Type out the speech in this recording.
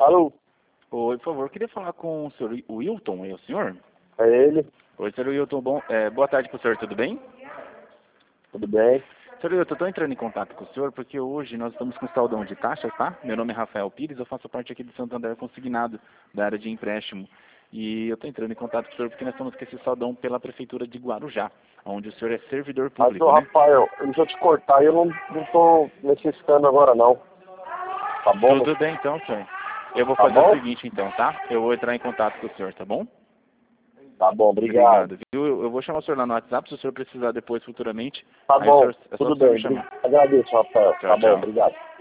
Alô? Oi, por favor, queria falar com o senhor Wilton, é o senhor? É ele? Oi, senhor Wilton, boa tarde para o senhor, tudo bem? Tudo bem? Senhor Wilton, eu estou entrando em contato com o senhor porque hoje nós estamos com saldão de taxas, tá? Meu nome é Rafael Pires, eu faço parte aqui do Santander Consignado, da área de empréstimo. E eu estou entrando em contato com o senhor porque nós estamos com esse saldão pela Prefeitura de Guarujá, onde o senhor é servidor Mas, público, ô, né? Rafael, deixa eu te cortar, eu não tô necessitando agora não. Tá bom? Tudo bem então, senhor. Eu vou Tá fazer o bom? seguinte então, tá? Eu vou entrar em contato com o senhor, tá bom? Tá bom, obrigado. Obrigado, viu? Eu vou chamar o senhor lá no WhatsApp, se o senhor precisar depois, futuramente. Tá Aí o bom, senhor, é só o tudo senhor me bem. chamar. Agradeço, Rafael. Tchau, Tá bom, tchau. obrigado.